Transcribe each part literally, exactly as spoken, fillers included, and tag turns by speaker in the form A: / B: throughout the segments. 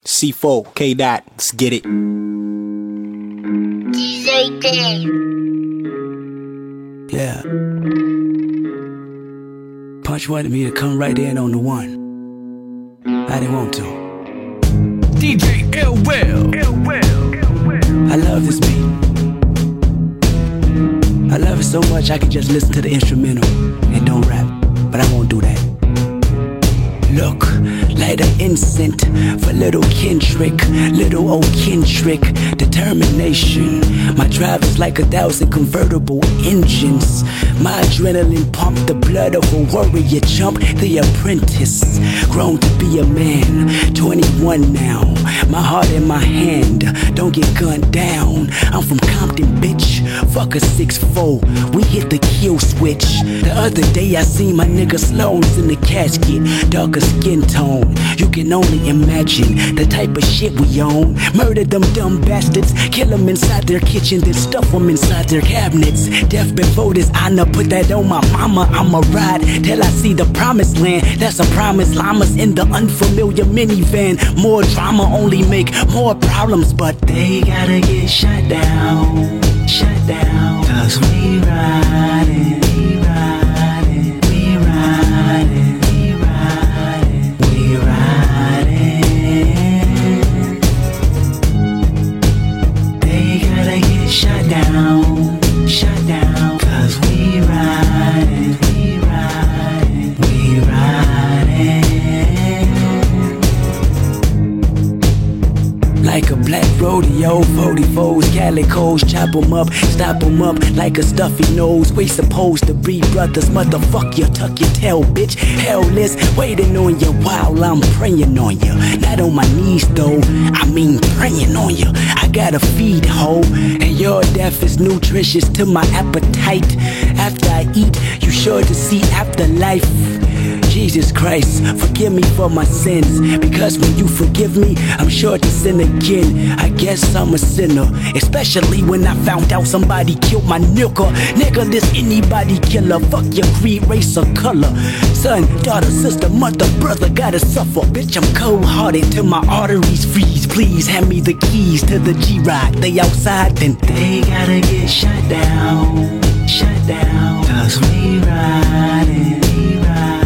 A: C four, K Dot, let's get it.
B: D J Day.
C: Yeah. Punch wanted me to come right in on the one. I didn't want to.
D: D J Ill Will. Ill Will.
C: I love this beat. I love it so much I can just listen to the instrumental and don't rap, but I won't do that. Look, light an incense for little Kendrick, little old Kendrick. Determination, my drive is like a thousand convertible engines. My adrenaline pump the blood of a warrior, chump, the apprentice. Grown to be a man, twenty-one now. My heart in my hand, don't get gunned down. I'm from Compton, bitch, fuck a six four. We hit the kill switch. The other day I seen my nigga Sloan's in the casket, darker skin tone. You can only imagine the type of shit we own. Murder them dumb bastards, kill them inside their kitchen, then stuff them inside their cabinets. Death before this honor, put that on my mama. I'ma ride till I see the promised land. That's a promise. Llamas in the unfamiliar minivan. More drama only make more problems, but they gotta get shut down, shut down. Cause we riding, we riding, we riding, we riding, we riding. They gotta get shut down, shut down. Cause we riding, we riding, we riding. Like a black rodeo, forty-fours, calicos, chop 'em up, stop 'em up like a stuffy nose. We supposed to be brothers, motherfuck you, tuck your tail, bitch. Hell is waiting on you while I'm praying on you. Not on my knees though, I mean praying on you. I gotta feed, ho, and your death is nutritious to my appetite. After I eat, you sure to see afterlife. Jesus Christ, forgive me for my sins, because when you forgive me, I'm sure to sin again. I guess I'm a sinner, especially when I found out somebody killed my nigga. Nigga, this anybody killer, fuck your creed, race, or color. Son, daughter, sister, mother, brother, gotta suffer. Bitch, I'm cold-hearted till my arteries freeze. Please hand me the keys to the G-Ride. They outside, then they gotta get shut down, shut down. Cause we riding, we riding.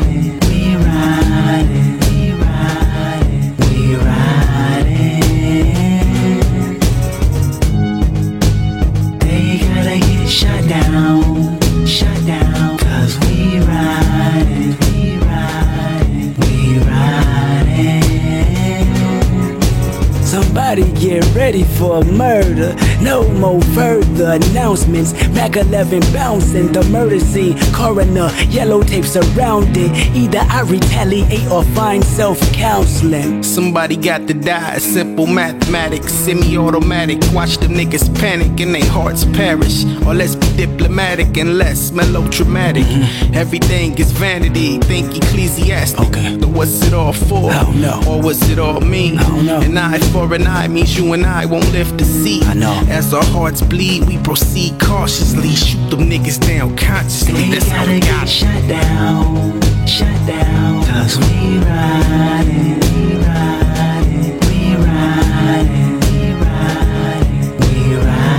C: Shut down, shut down. Cause we riding, we riding, we riding. Somebody get ready for a murder. No more further announcements. Mac eleven bouncing the murder scene. Coroner, yellow tape surrounded. Either I retaliate or find self-counseling.
A: Somebody got to die, simple mathematics, semi-automatic. Watch them niggas panic and their hearts perish. Or let's be diplomatic and less melodramatic. Mm-hmm. Everything is vanity, think ecclesiastic. Okay. But what's it all for?
C: I don't know.
A: Or what's it all mean?
C: I don't know.
A: An eye for an eye means you and I won't live to see.
C: I know.
A: As our hearts bleed, we proceed cautiously. Shoot them niggas down consciously.
C: They
A: That's how we
C: gotta
A: got
C: get shut down, shut down. Cause we riding, we riding, we riding, we riding, we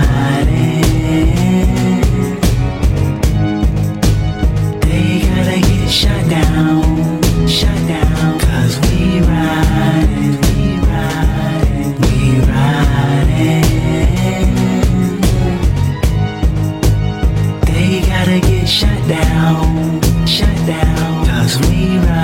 C: riding. They gotta get shut down, shut down. Cause we riding, we riding, we riding. They gotta get shut down, shut down. Cause we ride.